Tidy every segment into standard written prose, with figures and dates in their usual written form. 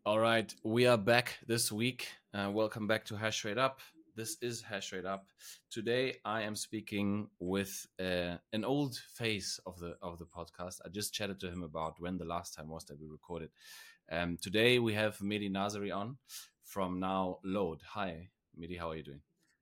All right, we are back this week. Welcome back to Hash Rate Up. This is Hash Rate Up. Today, I am speaking with an old face of the podcast. I just chatted to him about when the last time was that we recorded. Today, we have Mehdi Nazari on from Now Load. Hi, Mehdi, how are you doing?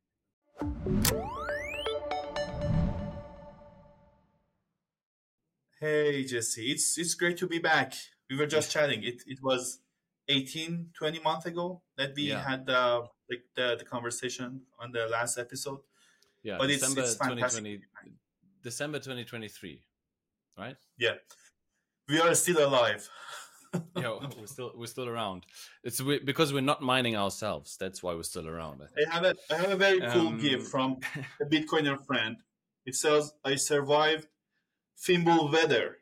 Hey Jesse, it's great to be back. We were Yeah, just chatting. It was 18, 20 months ago that we yeah, had the conversation on the last episode. yeah. But it's fantastic to be back. December 2023, right? Yeah, we are still alive. Yeah, we're still around. Because we're not mining ourselves. That's why we're still around, I think. I have a very cool gift Um, from a Bitcoiner friend. It says I survived Fimbul weather.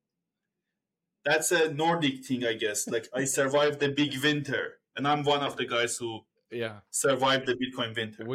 That's a Nordic thing, I guess. Like I survived the big winter, and I'm one of the guys who yeah, survived the Bitcoin winter.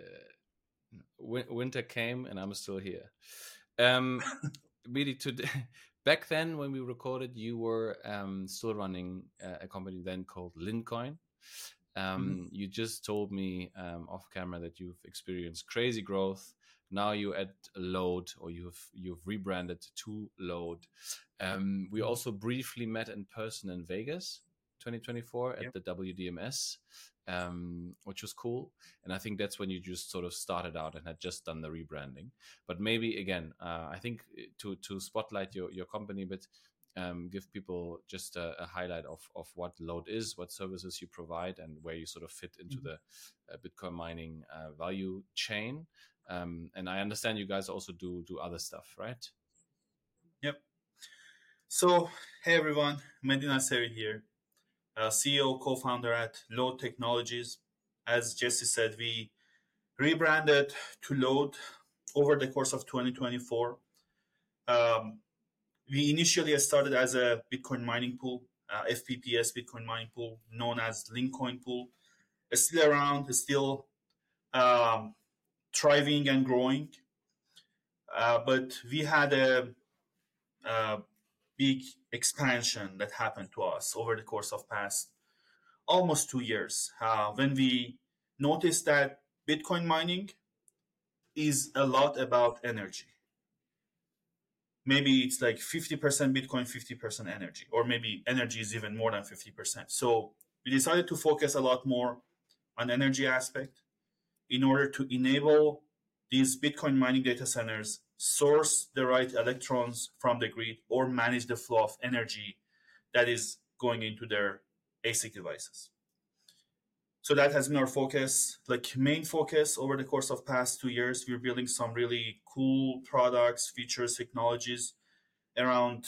winter came, and I'm still here. Um, really, today, back then when we recorded, you were still running a company then called Lincoin. Mhm. You just told me off camera that you've experienced crazy growth. Now you're at Load, or you've rebranded to Load. We also briefly met in person in Vegas, 2024, Yeah. at the WDMS, which was cool. And I think that's when you just sort of started out and had just done the rebranding. But maybe again, I think to spotlight your company a bit, give people just a highlight of what Load is, what services you provide, and where you sort of fit into Mhm. the Bitcoin mining value chain. And I understand you guys also do other stuff, right? Yep. So, hey everyone, Mehdi Nasseri here, CEO, co-founder at Load Technologies. As Jesse said, we rebranded to Load over the course of 2024. Um, we initially started as a Bitcoin mining pool, FPPS Bitcoin mining pool, known as Lincoin pool. It's still around, it's still um, thriving and growing. But we had a big expansion that happened to us over the course of past almost 2 years when we noticed that Bitcoin mining is a lot about energy. Maybe it's like 50% Bitcoin, 50% energy, or maybe energy is even more than 50%. So we decided to focus a lot more on energy aspect in order to enable these Bitcoin mining data centers source the right electrons from the grid or manage the flow of energy that is going into their ASIC devices. So that has been our focus, like main focus over the course of past 2 years. We're building some really cool products, features, technologies around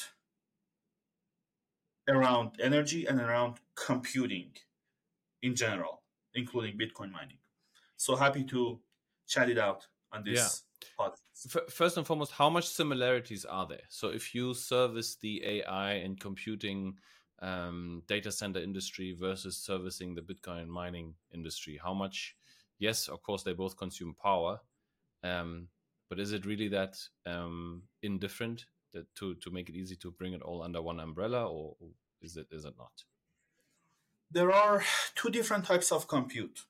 energy and around computing in general, including Bitcoin mining. So happy to chat it out on Yeah. this podcast. First and foremost, how much similarities are there? So if you service the AI and computing data center industry versus servicing the Bitcoin mining industry, how much? Yes, of course, they both consume power, um, but is it really that indifferent that to make it easy to bring it all under one umbrella, or is it not? There are two different types of compute.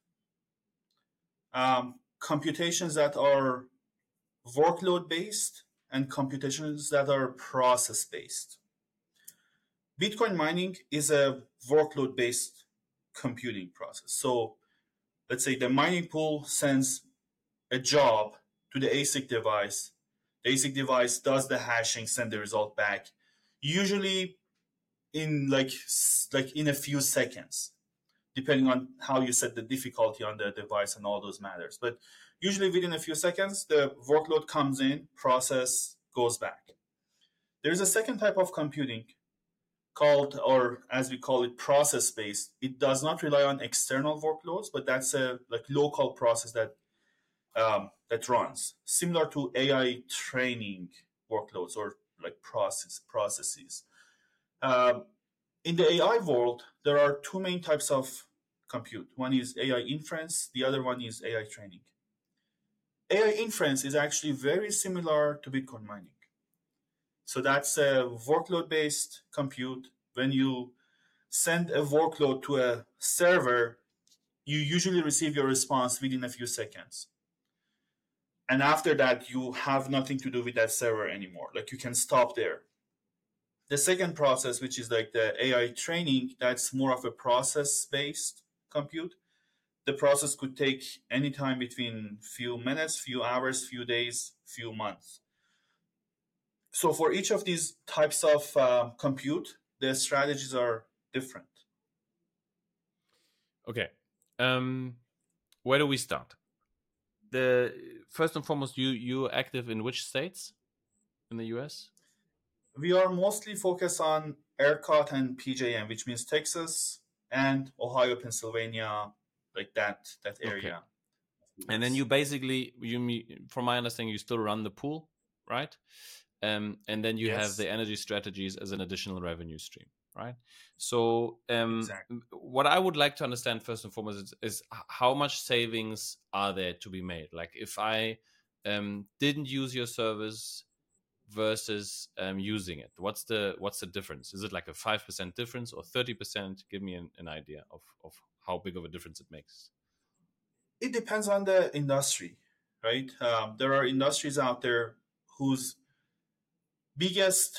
Computations that are workload based and computations that are process based. Bitcoin mining is a workload based computing process. So let's say the mining pool sends a job to the ASIC device. The ASIC device does the hashing, send the result back, usually in like in a few seconds, depending on how you set the difficulty on the device and all those matters. But usually within a few seconds, the workload comes in, process goes back. There's a second type of computing called, or as we call it, process based. It does not rely on external workloads, but that's a like local process that runs similar to AI training workloads or like processes. Um, in the AI world, there are two main types of compute. One is AI inference, the other one is AI training. AI inference is actually very similar to Bitcoin mining. So that's a workload based compute. When you send a workload to a server, you usually receive your response within a few seconds. And after that, you have nothing to do with that server anymore. Like you can stop there. The second process, which is like the AI training, that's more of a process-based compute. The process could take any time between few minutes, few hours, few days, few months. So for each of these types of compute, the strategies are different. Okay. Where do we start? The first and foremost, you're active in which states in the US? We are mostly focused on ERCOT and PJM, which means Texas and Ohio, Pennsylvania, like that area. Okay. And then you basically, from my understanding, you still run the pool, right? And then you have the energy strategies as an additional revenue stream, right? So Exactly. what I would like to understand first and foremost is how much savings are there to be made? Like if I didn't use your service versus using it, what's the difference? Is it like a 5% difference or 30%? Give me an idea of how big of a difference it makes. It depends on the industry, right? There are industries out there whose biggest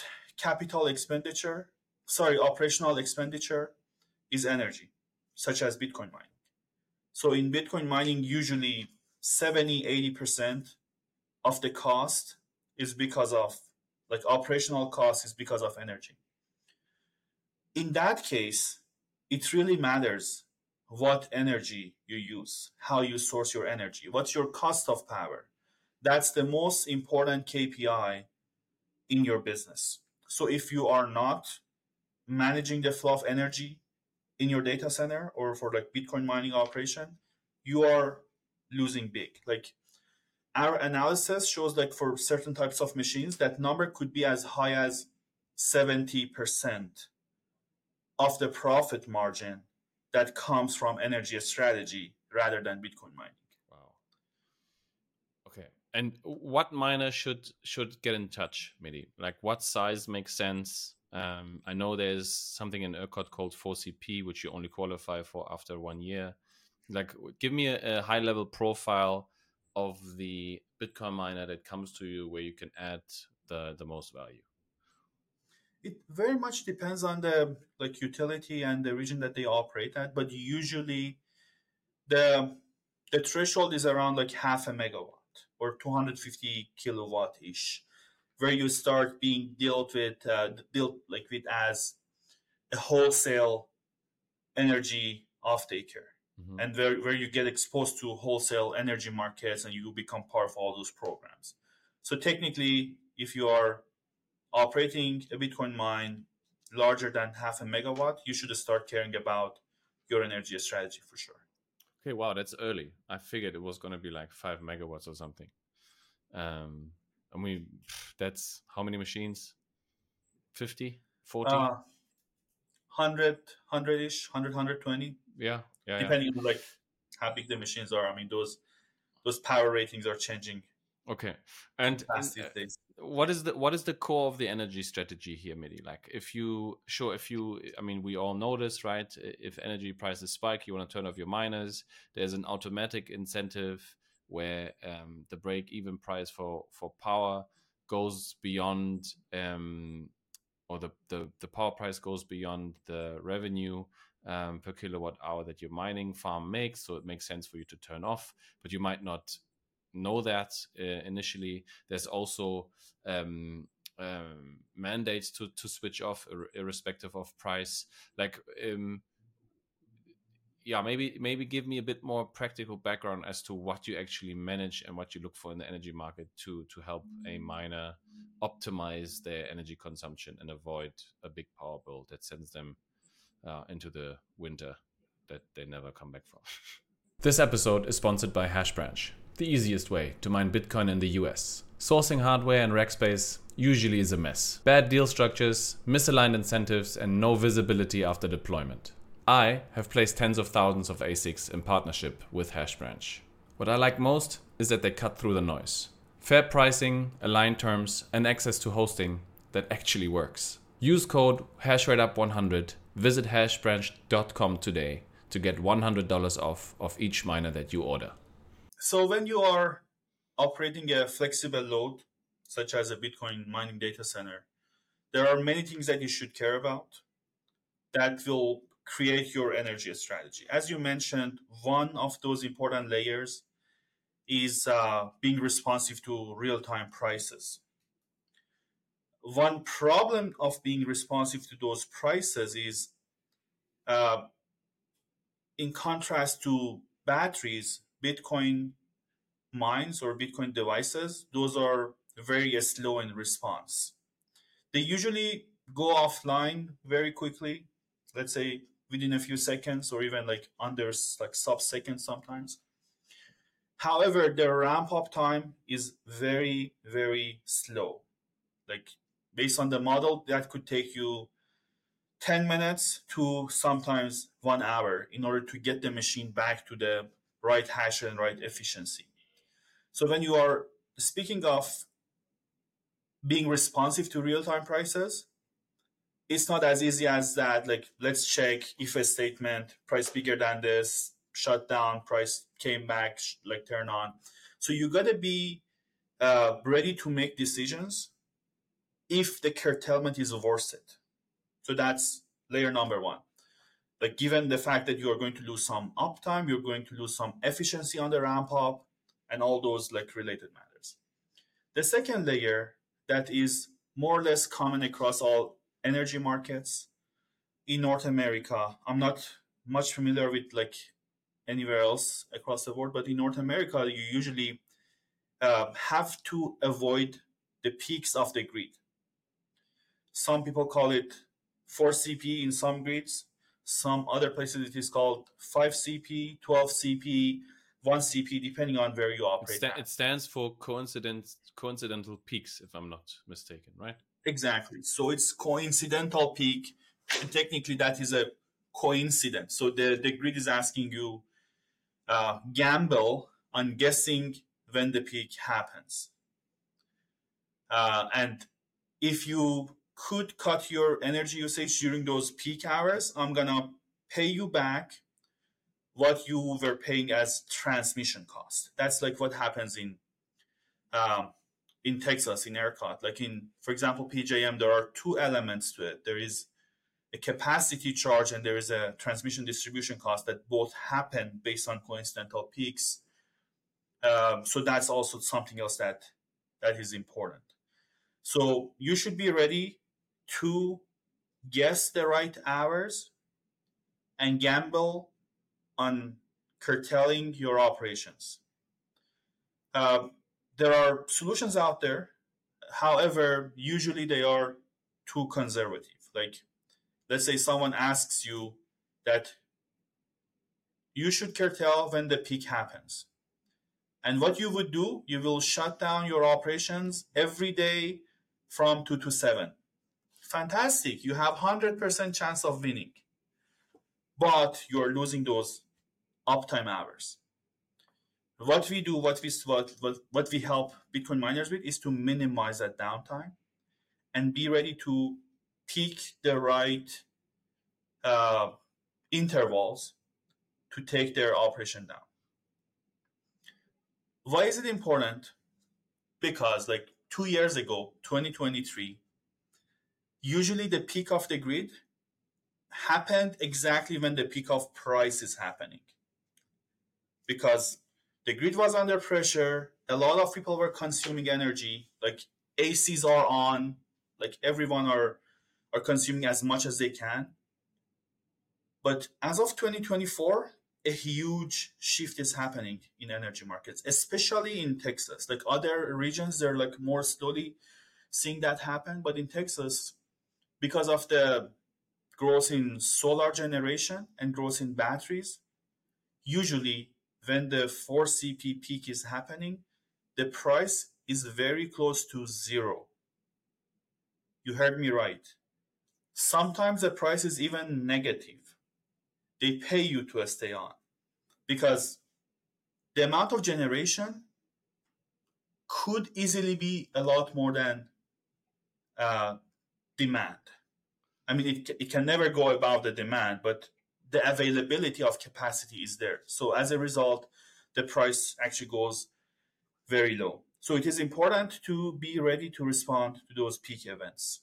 operational expenditure is energy, such as Bitcoin mining. So in Bitcoin mining, usually 70-80% of the cost is because of, like, operational cost is because of energy. In that case, it really matters what energy you use, how you source your energy, what's your cost of power. That's the most important KPI in your business. So if you are not managing the flow of energy in your data center or for like Bitcoin mining operation, you are losing big. Like our analysis shows like for certain types of machines, that number could be as high as 70% of the profit margin that comes from energy strategy rather than Bitcoin mining. Wow. Okay. And what miner should get in touch, Mehdi? Like what size makes sense? I know there's something in ERCOT called 4CP, which you only qualify for after 1 year. Like, give me a high-level profile of the Bitcoin miner that comes to you where you can add the most value. It very much depends on the like utility and the region that they operate at, but usually the threshold is around like half a megawatt or 250 kilowatt ish, where you start being dealt with as a wholesale energy off-taker, and where you get exposed to wholesale energy markets and you become part of all those programs. So technically, if you are operating a Bitcoin mine larger than half a megawatt, you should start caring about your energy strategy for sure. Okay, wow, that's early. I figured it was going to be like 5 megawatts or something. I mean, that's how many machines? 50, 40? 100-ish, 120. Yeah. Depending on like how big the machines are. I mean, those power ratings are changing. Okay. And what is the core of the energy strategy here, Mehdi? Like I mean, we all know this, right? If energy prices spike, you want to turn off your miners. There's an automatic incentive where the break-even price for power goes beyond or the power price goes beyond the revenue per kilowatt hour that your mining farm makes. So it makes sense for you to turn off, but you might not know that initially. There's also mandates to switch off irrespective of price. Like maybe give me a bit more practical background as to what you actually manage and what you look for in the energy market to help a miner optimize their energy consumption and avoid a big power bill that sends them into the winter that they never come back from. This episode is sponsored by HashBranch, the easiest way to mine Bitcoin in the US. Sourcing hardware and rack space usually is a mess. Bad deal structures, misaligned incentives, and no visibility after deployment. I have placed tens of thousands of ASICs in partnership with HashBranch. What I like most is that they cut through the noise. Fair pricing, aligned terms, and access to hosting that actually works. Use code HashRateUp100 Visit hashbranch.com today to get $100 off of each miner that you order. So when you are operating a flexible load, such as a Bitcoin mining data center, there are many things that you should care about that will create your energy strategy. As you mentioned, one of those important layers is being responsive to real-time prices. One problem of being responsive to those prices is, in contrast to batteries, Bitcoin mines or Bitcoin devices, those are very slow in response. They usually go offline very quickly, let's say within a few seconds or even like under like sub-seconds sometimes. However, the ramp up time is very, very slow. Like based on the model, that could take you 10 minutes to sometimes 1 hour in order to get the machine back to the right hash and right efficiency. So when you are speaking of being responsive to real-time prices, it's not as easy as that. Like, let's check if a statement, price bigger than this, shut down, price came back, like turn on. So you got to be ready to make decisions if the curtailment is worth it. So that's layer number one. Like, given the fact that you are going to lose some uptime, you're going to lose some efficiency on the ramp up, and all those like related matters. The second layer that is more or less common across all energy markets in North America. I'm not much familiar with like anywhere else across the world, but in North America, you usually have to avoid the peaks of the grid. Some people call it 4 CP in some grids. Some other places it is called 5 CP, 12 CP, 1 CP, depending on where you operate. It stands for coincidental peaks, if I'm not mistaken, right? Exactly. So it's coincidental peak. And technically, that is a coincidence. So the grid is asking you gamble on guessing when the peak happens. And if you could cut your energy usage during those peak hours, I'm going to pay you back what you were paying as transmission cost. That's like what happens in Texas, in ERCOT. Like in, for example, PJM, there are two elements to it. There is a capacity charge and there is a transmission distribution cost that both happen based on coincidental peaks. So that's also something else that is important. So you should be ready to guess the right hours and gamble on curtailing your operations. There are solutions out there. However, usually they are too conservative. Like, let's say someone asks you that you should curtail when the peak happens. And what you would do, you will shut down your operations every day from 2 to 7. Fantastic. You have 100% chance of winning. But you're losing those uptime hours. What we do, what we help Bitcoin miners with is to minimize that downtime and be ready to pick the right intervals to take their operation down. Why is it important? Because like 2 years ago, 2023, usually the peak of the grid happened exactly when the peak of price is happening. Because the grid was under pressure, a lot of people were consuming energy, like ACs are on, like everyone are consuming as much as they can. But as of 2024, a huge shift is happening in energy markets, especially in Texas. Like other regions, they're like more slowly seeing that happen. But in Texas, because of the growth in solar generation and growth in batteries, usually when the 4 CP peak is happening, the price is very close to zero. You heard me right. Sometimes the price is even negative. They pay you to stay on because the amount of generation could easily be a lot more than demand. I mean, it can never go above the demand, but the availability of capacity is there. So as a result, the price actually goes very low. So it is important to be ready to respond to those peak events.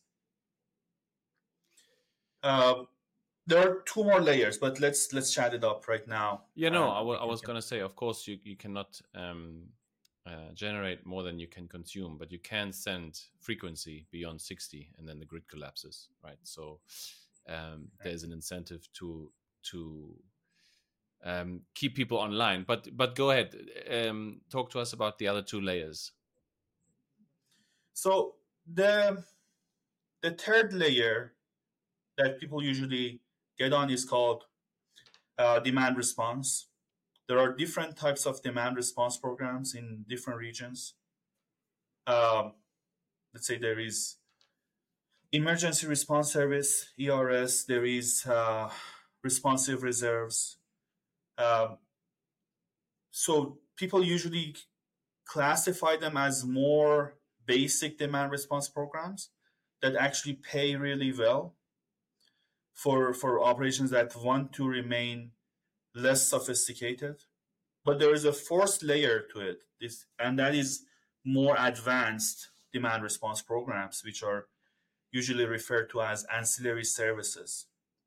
Uh, there are two more layers, but let's chat it up right now, Yeah, no, and we I can. was going to say, of course, you cannot generate more than you can consume, but you can send frequency beyond 60 and then the grid collapses, right? So there's an incentive to keep people online. But go ahead, talk to us about the other two layers. So the third layer that people usually get on is called demand response. There are different types of demand response programs in different regions. Um, let's say there is emergency response service (ERS). There is responsive reserves. Um, so people usually classify them as more basic demand response programs that actually pay really well for operations that want to remain less sophisticated. But there is a fourth layer to it, and that is more advanced demand response programs, which are usually referred to as ancillary services.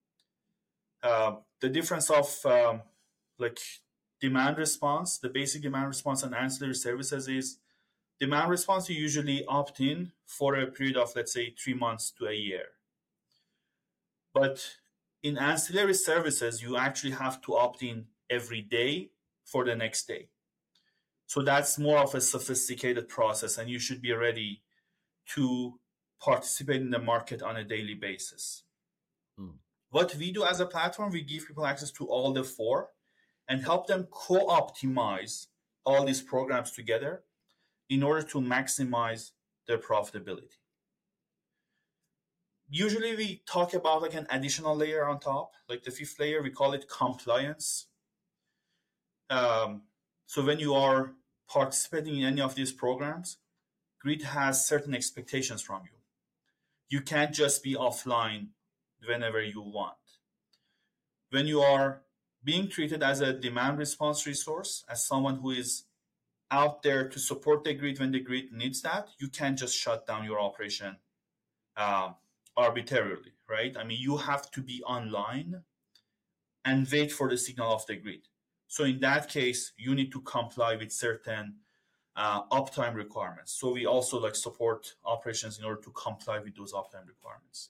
The difference of like demand response, the basic demand response, and ancillary services is demand response, you usually opt in for a period of, let's say, 3 months to a year. But in ancillary services, you actually have to opt in every day for the next day. So that's more of a sophisticated process, and you should be ready to participate in the market on a daily basis. Mm. What we do as a platform, we give people access to all the four and help them co-optimize all these programs together in order to maximize their profitability. Usually we talk about like an additional layer on top, like the fifth layer, we call it compliance. So when you are participating in any of these programs, Grid has certain expectations from you. You can't just be offline whenever you want. When you are being treated as a demand response resource, as someone who is out there to support the grid when the grid needs that, you can't just shut down your operation uh, arbitrarily, right? I mean, you have to be online and wait for the signal of the grid. So in that case, you need to comply with certain uptime requirements. So we also like support operations in order to comply with those uptime requirements.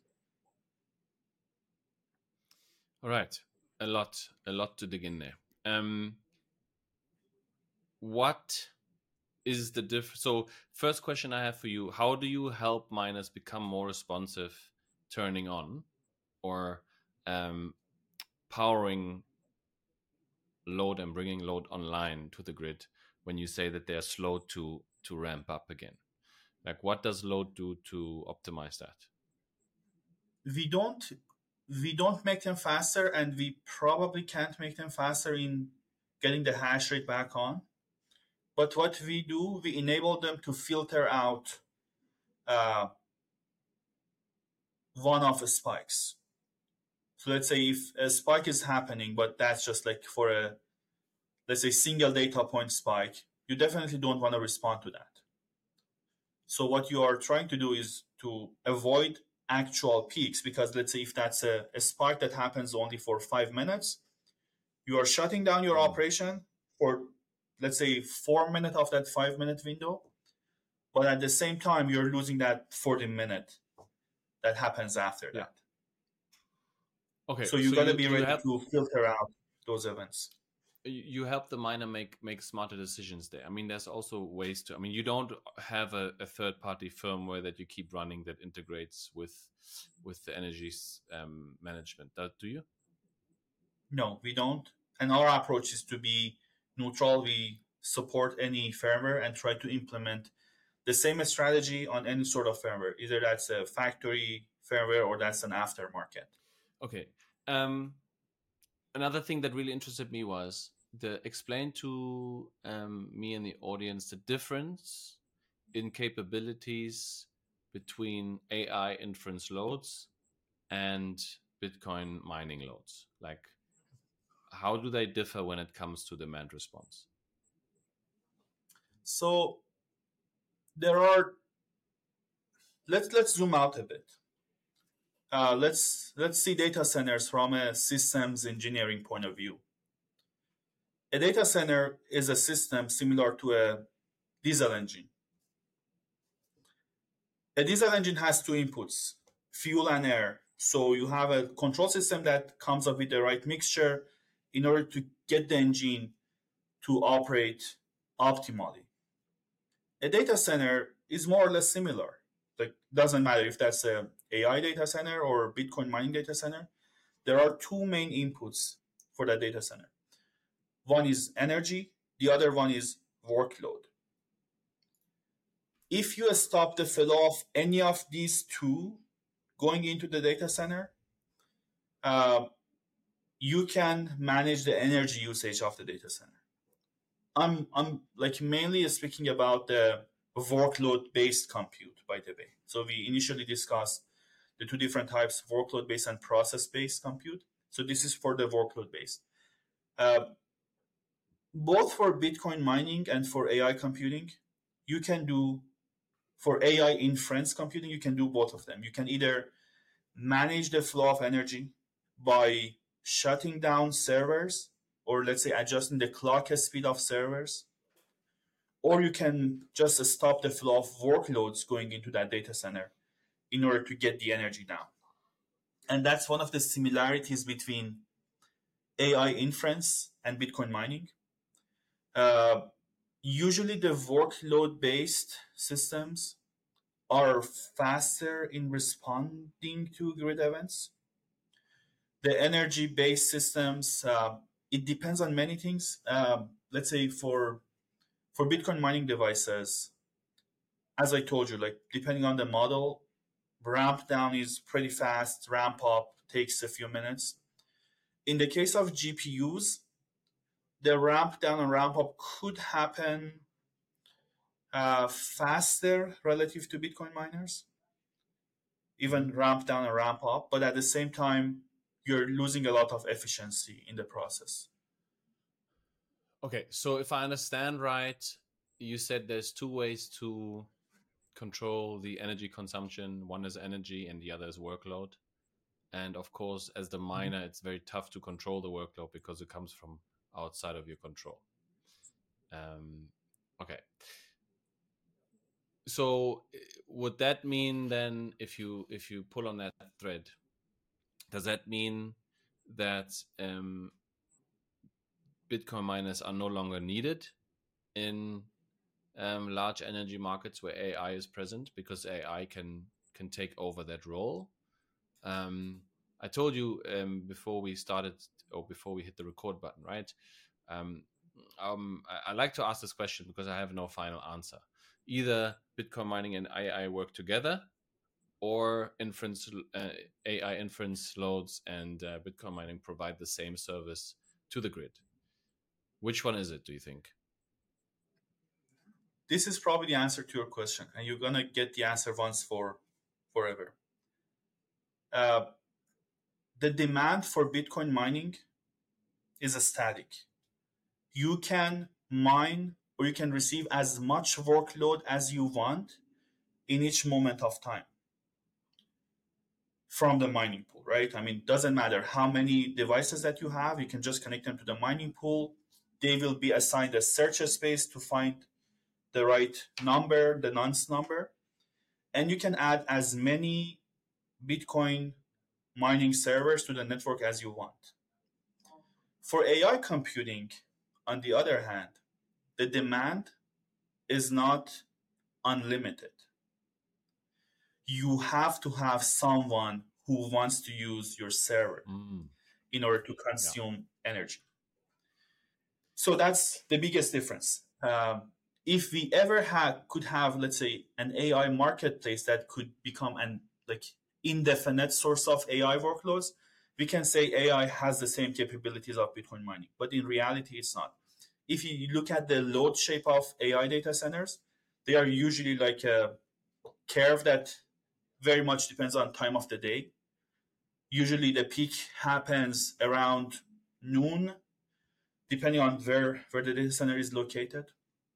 All right, a lot to dig in there. What is the difference? So first question I have for you, how do you help miners become more responsive turning on or powering load and bringing load online to the grid when you say that they're slow to ramp up again? Like, what does load do to optimize that? We don't we don't make them faster, and we probably can't make them faster in getting the hash rate back on. But what we do, we enable them to filter out uh, one-off spikes. So let's say if a spike is happening, but that's just like for a, let's say, single data point spike, you definitely don't want to respond to that. So what you are trying to do is to avoid actual peaks, because let's say if that's a spike that happens only for 5 minutes, you are shutting down your operation for, let's say, 4 minutes of that 5 minute window, but at the same time you're losing that 40 minute that happens after that. Okay, so you got to be ready help, to filter out those events. You help the miner make smarter decisions there. I mean, there's also ways to. I mean, you don't have a third party firmware that you keep running that integrates with the energy management. Do you? No, we don't. And our approach is to be neutral. We support any firmware and try to implement the same strategy on any sort of firmware, either that's a factory firmware or that's an aftermarket. Okay. Another thing that really interested me was explain to me and the audience the difference in capabilities between AI inference loads and Bitcoin mining loads? Like, how do they differ when it comes to demand response? So there are. Let's zoom out a bit. Let's see data centers from a systems engineering point of view. A data center is a system similar to a diesel engine. A diesel engine has two inputs, fuel and air. So you have a control system that comes up with the right mixture in order to get the engine to operate optimally. A data center is more or less similar. Like, doesn't matter if that's a AI data center or Bitcoin mining data center. There are two main inputs for that data center. One is energy, the other one is workload. If you stop the flow of any of these two going into the data center, you can manage the energy usage of the data center. I'm like mainly speaking about the workload-based compute, by the way. So we initially discussed the two different types, workload-based and process-based compute. So this is for the workload-based. Both for Bitcoin mining and for AI computing, you can do, for AI inference computing, you can do both of them. You can either manage the flow of energy by shutting down servers, or let's say adjusting the clock speed of servers, or you can just stop the flow of workloads going into that data center in order to get the energy down. And that's one of the similarities between AI inference and Bitcoin mining. Usually the workload-based systems are faster in responding to grid events. The energy-based systems, it depends on many things. Let's say for Bitcoin mining devices, as I told you, like depending on the model, ramp down is pretty fast. Ramp up takes a few minutes. In the case of GPUs, the ramp down and ramp up could happen faster relative to Bitcoin miners, even ramp down and ramp up, but at the same time, you're losing a lot of efficiency in the process. Okay, so if I understand right, you said there's two ways to control the energy consumption. One is energy and the other is workload. And of course, as the miner, it's very tough to control the workload because it comes from outside of your control. Okay. So would that mean then, if you pull on that thread, does that mean that Bitcoin miners are no longer needed in large energy markets where AI is present, because AI can take over that role? I told you before we started, or before we hit the record button, right? I like to ask this question because I have no final answer. Either Bitcoin mining and AI work together, or AI inference loads and Bitcoin mining provide the same service to the grid. Which one is it, do you think? This is probably the answer to your question, and you're gonna get the answer once for forever. The demand for Bitcoin mining is static. You can mine, or you can receive as much workload as you want in each moment of time from the mining pool, right? I mean, it doesn't matter how many devices that you have, you can just connect them to the mining pool. They will be assigned a search space to find the right number, the nonce number, and you can add as many Bitcoin mining servers to the network as you want. For AI computing, on the other hand, the demand is not unlimited. You have to have someone who wants to use your server in order to consume energy. So that's the biggest difference. If we ever could have, let's say, an AI marketplace that could become an indefinite source of AI workloads, we can say AI has the same capabilities of Bitcoin mining. But in reality, it's not. If you look at the load shape of AI data centers, they are usually like a curve that very much depends on time of the day. Usually the peak happens around noon, depending on where the data center is located.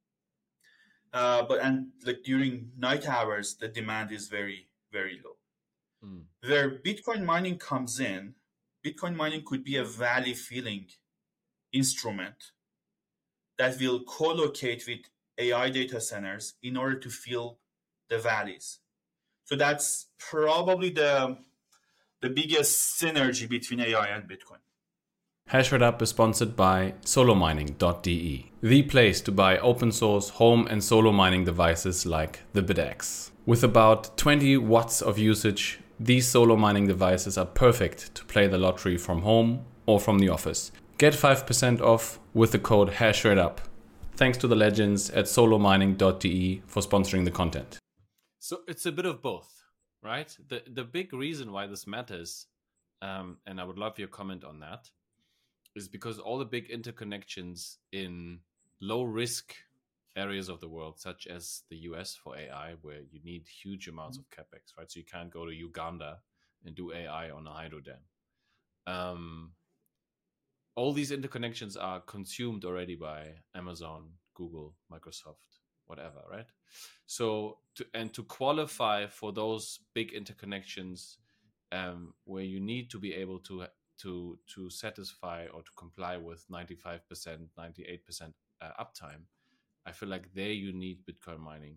But like during night hours, the demand is very, very low. Where Bitcoin mining comes in, Bitcoin mining could be a valley filling instrument that will co-locate with AI data centers in order to fill the valleys. So that's probably the biggest synergy between AI and Bitcoin. HashRedUp is sponsored by solomining.de, the place to buy open source home and solo mining devices like the BitX. With about 20 watts of usage, these solo mining devices are perfect to play the lottery from home or from the office. Get 5% off with the code HashRedUp. Thanks to the legends at solomining.de for sponsoring the content. So it's a bit of both, right? The big reason why this matters, and I would love your comment on that, is because all the big interconnections in low risk areas of the world, such as the US for AI, where you need huge amounts of capex, right? So you can't go to Uganda and do AI on a hydro dam. All these interconnections are consumed already by Amazon, Google, Microsoft, whatever, right? So to qualify for those big interconnections, where you need to be able to satisfy or to comply with 95%, 98% uptime, I feel like there you need Bitcoin mining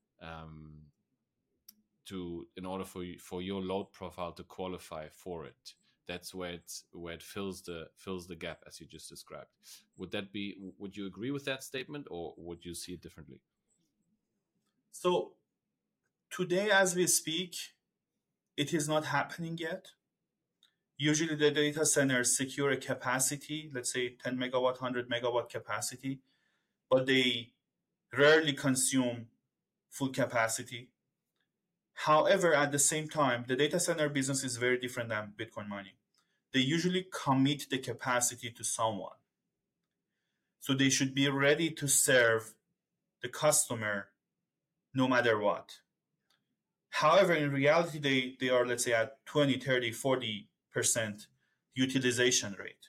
in order for your load profile to qualify for it. That's where it fills the gap, as you just described. Would you agree with that statement, or would you see it differently? So today, as we speak, it is not happening yet. Usually the data centers secure a capacity, let's say 10 megawatt, 100 megawatt capacity, but they rarely consume full capacity. However, at the same time, the data center business is very different than Bitcoin mining. They usually commit the capacity to someone. So they should be ready to serve the customer no matter what. However, in reality, they are, let's say, at 20, 30, 40% utilization rate.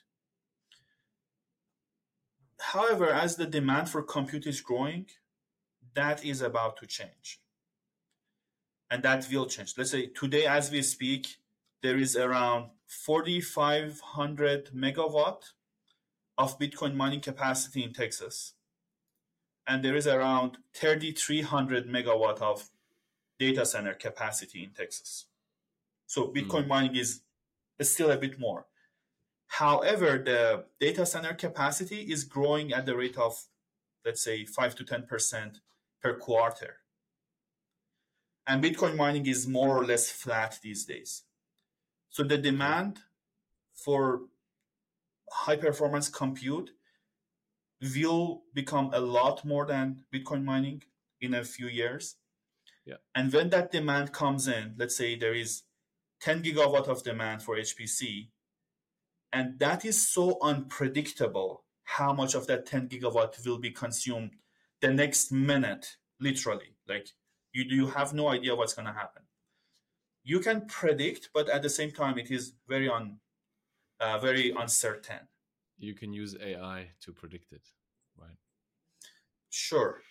However, as the demand for compute is growing, that is about to change. And that will change. Let's say today, as we speak, there is around 4,500 megawatt of Bitcoin mining capacity in Texas. And there is around 3,300 megawatt of data center capacity in Texas. So Bitcoin mining is still a bit more. However, the data center capacity is growing at the rate of, let's say, 5 to 10% per quarter. And Bitcoin mining is more or less flat these days. So the demand for high performance compute will become a lot more than Bitcoin mining in a few years. Yeah. And when that demand comes in, let's say there is 10 gigawatt of demand for HPC, and that is so unpredictable how much of that 10 gigawatt will be consumed the next minute, literally. Like you have no idea what's going to happen. You can predict, but at the same time, it is very uncertain. You can use AI to predict it, right? Sure,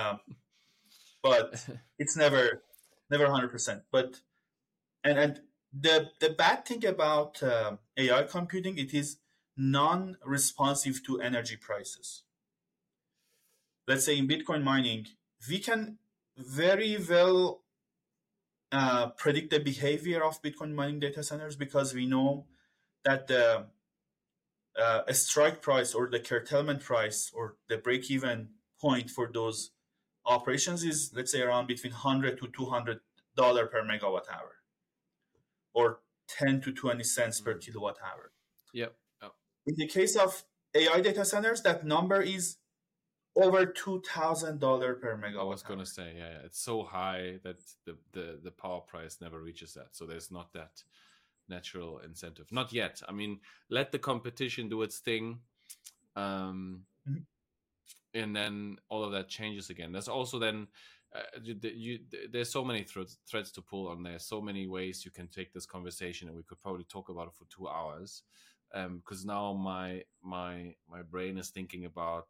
but it's never 100%. But and the bad thing about AI computing, it is non-responsive to energy prices. Let's say in Bitcoin mining, we can very well predict the behavior of Bitcoin mining data centers because we know that the a strike price or the curtailment price or the break-even point for those operations is, let's say, around between $100 to $200 per megawatt hour, or 10 to 20 cents per kilowatt hour. Yep. In the case of AI data centers, that number is over $2,000 per megawatt. I was going to say, yeah, it's so high that the power price never reaches that. So there's not that natural incentive. Not yet. I mean, let the competition do its thing. And then all of that changes again. There's also then there's so many threads to pull on. There's so many ways you can take this conversation, and we could probably talk about it for 2 hours. Because now my brain is thinking about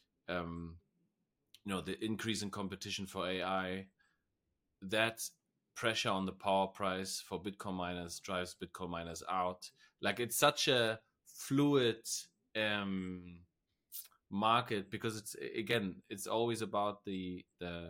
the increase in competition for AI, that pressure on the power price for Bitcoin miners drives Bitcoin miners out. Like, it's such a fluid market, because it's always about the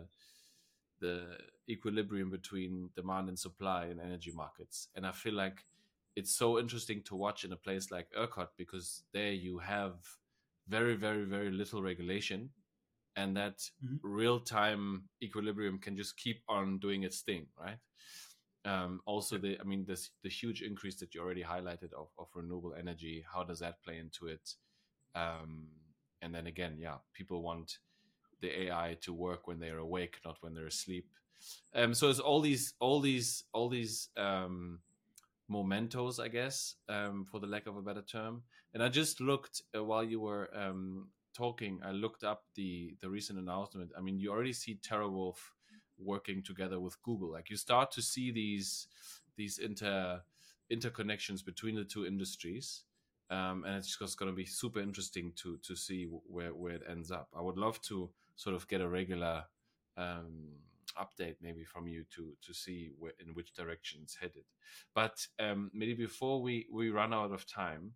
equilibrium between demand and supply in energy markets. And I feel like it's so interesting to watch in a place like ERCOT, because there you have very, very, very little regulation, and that real-time equilibrium can just keep on doing its thing, right? Also, the huge increase that you already highlighted of renewable energy, how does that play into it? And then again, people want the AI to work when they're awake, not when they're asleep. So it's all these mementos, I guess, for the lack of a better term. And I just looked while you were talking. I looked up the recent announcement. I mean, you already see TeraWulf working together with Google. Like, you start to see these interconnections between the two industries. And it's just going to be super interesting to see where it ends up. I would love to sort of get a regular update maybe from you to see in which direction it's headed. But maybe before we run out of time,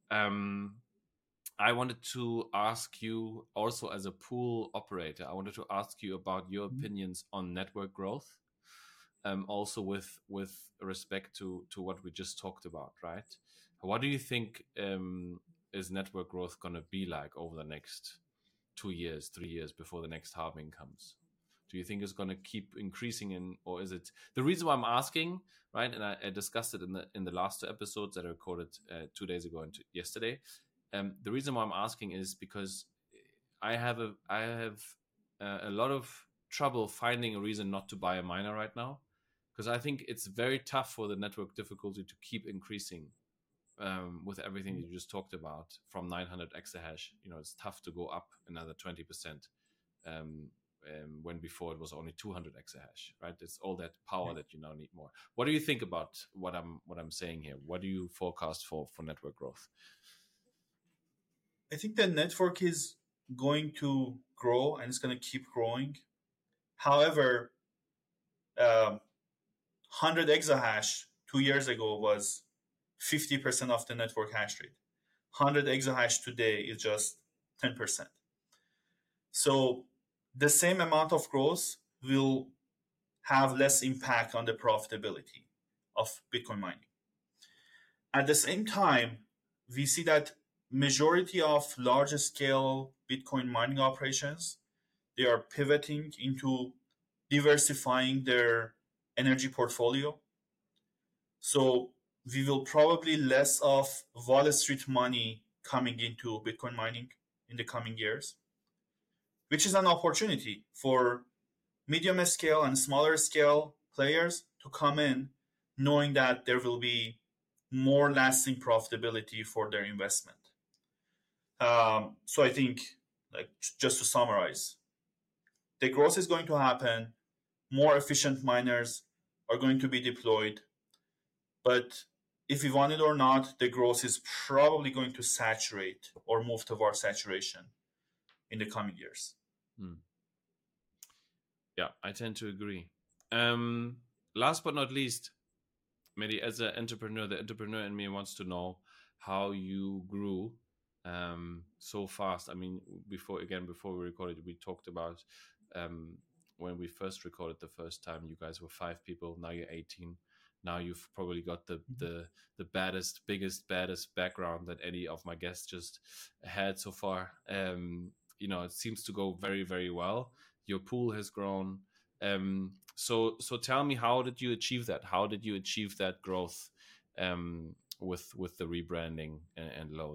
I wanted to ask you also, as a pool operator, I wanted to ask you about your opinions on network growth. Also with respect to what we just talked about, right? What do you think is network growth going to be like over the next 2 years, 3 years before the next halving comes? Do you think it's going to keep increasing, or is it? The reason why I'm asking, right, and I discussed it in the last 2 episodes that I recorded 2 days ago and yesterday. The reason why I'm asking is because I have a lot of trouble finding a reason not to buy a miner right now, because I think it's very tough for the network difficulty to keep increasing with everything you just talked about from 900 exahash. It's tough to go up another 20%. When before it was only 200 exahash, right? It's all that power that you now need more. What do you think about what I'm saying here? What do you forecast for network growth? I think the network is going to grow, and it's going to keep growing. However, 100 exahash 2 years ago was 50% of the network hash rate. 100 exahash today is just 10%. So the same amount of growth will have less impact on the profitability of Bitcoin mining. At the same time, we see that majority of large scale Bitcoin mining operations, they are pivoting into diversifying their energy portfolio. So we will probably less of Wall Street money coming into Bitcoin mining in the coming years, which is an opportunity for medium scale and smaller scale players to come in, knowing that there will be more lasting profitability for their investment. So I think, like, just to summarize, the growth is going to happen. More efficient miners are going to be deployed, but if we want it or not, the growth is probably going to saturate or move towards saturation in the coming years. Yeah, I tend to agree. Last but not least, Mehdi, as an entrepreneur, the entrepreneur in me wants to know how you grew so fast. I mean, before we recorded, we talked about when we first recorded the first time, you guys were 5 people. Now you're 18. Now you've probably got the biggest, baddest background that any of my guests just had so far. It seems to go very, very well. Your pool has grown. So tell me, how did you achieve that? How did you achieve that growth with the rebranding and load?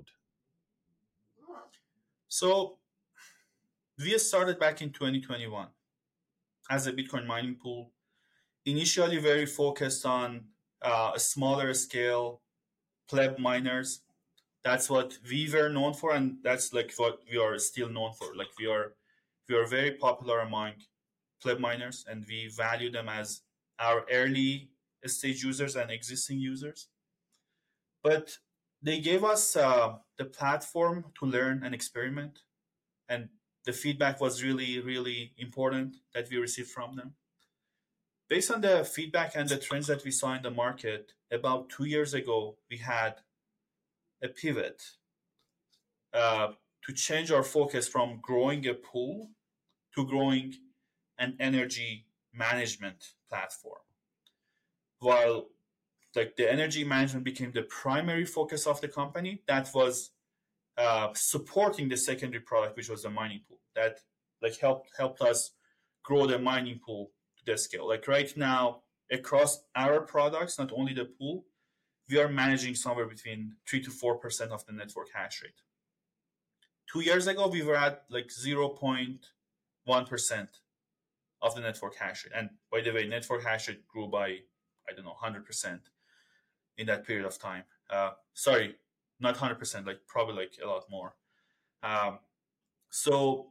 So we started back in 2021 as a Bitcoin mining pool, initially very focused on a smaller scale pleb miners. That's what we were known for, and that's like what we are still known for. Like we are very popular among pleb miners, and we value them as our early stage users and existing users. But they gave us the platform to learn and experiment, and the feedback was really, really important that we received from them. Based on the feedback and the trends that we saw in the market, about 2 years ago, we had a pivot uh, to change our focus from growing a pool to growing an energy management platform. While like the energy management became the primary focus of the company, that was supporting the secondary product, which was the mining pool. That like helped us grow the mining pool to the scale. Like right now, across our products, not only the pool, we are managing somewhere between 3 to 4% of the network hash rate. 2 years ago, we were at like 0.1% of the network hash rate. And by the way, network hash rate grew by, I don't know, 100% in that period of time. Sorry, not 100%, like probably like a lot more. Um, so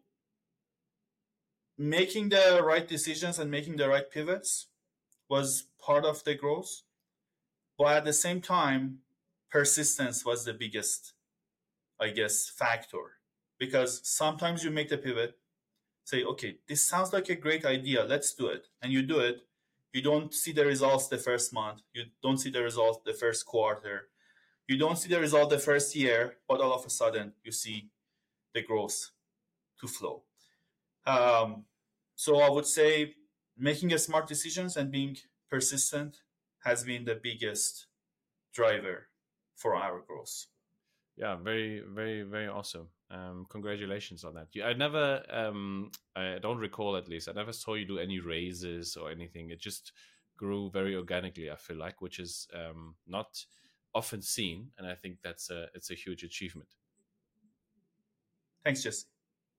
making the right decisions and making the right pivots was part of the growth. But at the same time, persistence was the biggest, I guess, factor. Because sometimes you make the pivot, say, okay, this sounds like a great idea, let's do it. And you do it. You don't see the results the first month. You don't see the results the first quarter. You don't see the result the first year, but all of a sudden you see the growth to flow. Um, so I would say making a smart decisions and being persistent has been the biggest driver for our growth. Yeah, very, very, very awesome. Congratulations on that. I never, I don't recall at least, I never saw you do any raises or anything. It just grew very organically, I feel like, which is not often seen. And I think it's a huge achievement. Thanks, Jesse.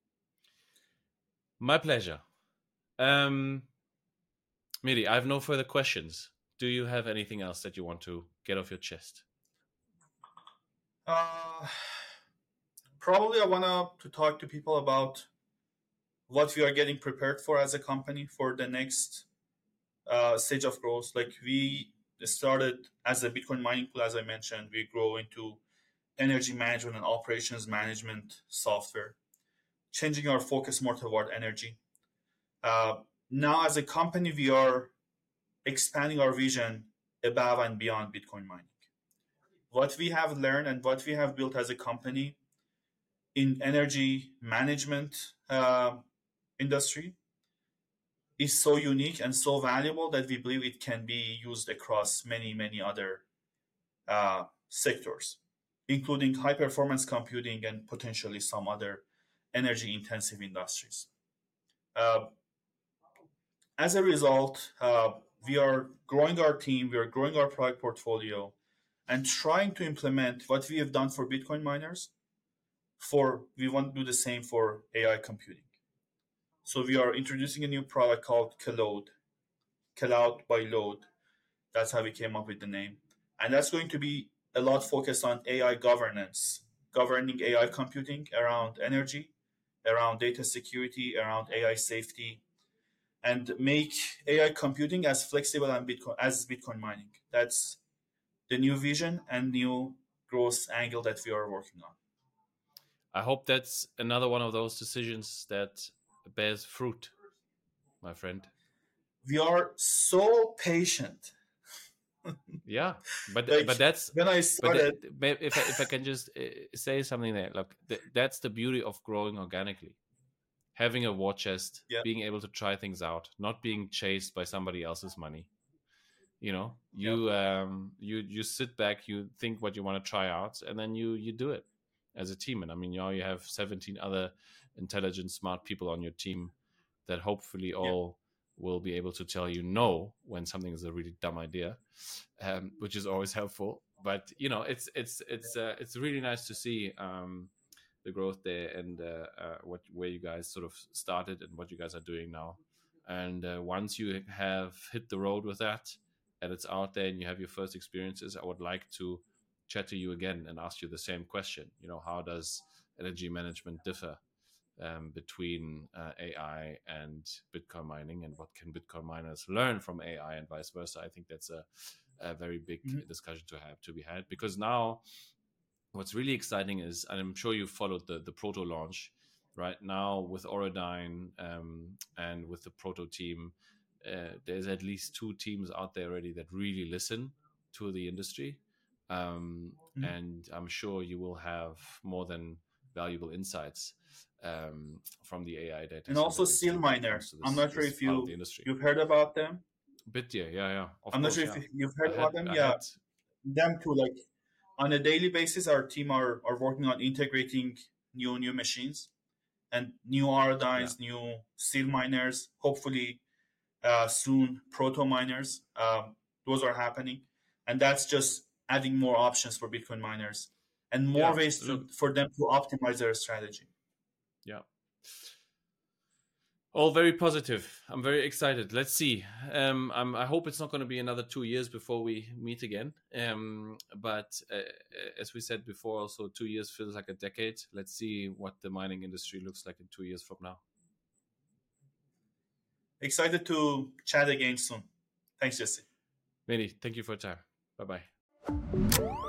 My pleasure. Um, Miri, I have no further questions. Do you have anything else that you want to get off your chest? Uh, Probably I want to talk to people about what we are getting prepared for as a company for the next stage of growth. Like we started as a Bitcoin mining pool, as I mentioned, we grow into energy management and operations management software, changing our focus more toward energy. Uh, Now, as a company, we are expanding our vision above and beyond Bitcoin mining. What we have learned and what we have built as a company in energy management industry is so unique and so valuable that we believe it can be used across many, many other sectors, including high performance computing and potentially some other energy intensive industries. Uh, as a result, we are growing our team, we are growing our product portfolio, and trying to implement what we have done for Bitcoin miners. For we want to do the same for AI computing. So we are introducing a new product called Cloud, Cloud by Load. That's how we came up with the name, and that's going to be a lot focused on AI governance, governing AI computing around energy, around data security, around AI safety, and make AI computing as flexible as Bitcoin mining. That's the new vision and new growth angle that we are working on. I hope that's another one of those decisions that bears fruit, my friend. We are so patient. Yeah, but Like but that's when I but started, if I can just say something there, look, that's the beauty of growing organically. Having a war chest, yeah, being able to try things out, not being chased by somebody else's money. You know, yep, you sit back, you think what you want to try out, and then you do it as a team. And I mean, you have 17 other intelligent, smart people on your team that hopefully yeah, all will be able to tell you no when something is a really dumb idea, which is always helpful. But you know, it's really nice to see the growth there and what where you guys sort of started and what you guys are doing now. And once you have hit the road with that and it's out there and you have your first experiences, I would like to chat to you again and ask you the same question. You know, how does energy management differ between AI and Bitcoin mining, and what can Bitcoin miners learn from AI and vice versa. I think that's a very big discussion to be had, because now what's really exciting is, and I'm sure you followed the proto launch right now with Auradine and with the proto team. There's at least 2 teams out there already that really listen to the industry, and I'm sure you will have more than valuable insights from the AI data. And also SealMiner. I'm not sure if you've heard about them. Bitdeer, yeah. I'm not sure if you've heard about them. Yeah, them too. Like on a daily basis, our team are working on integrating new machines and new Auradines, new SealMiners. Hopefully, soon proto miners. Those are happening, and that's just adding more options for Bitcoin miners and more ways for them to optimize their strategy. Yeah. All very positive. I'm very excited. Let's see. I hope it's not going to be another 2 years before we meet again. But as we said before, also 2 years feels like a decade. Let's see what the mining industry looks like in 2 years from now. Excited to chat again soon. Thanks, Jesse. Mehdi, thank you for your time. Bye-bye.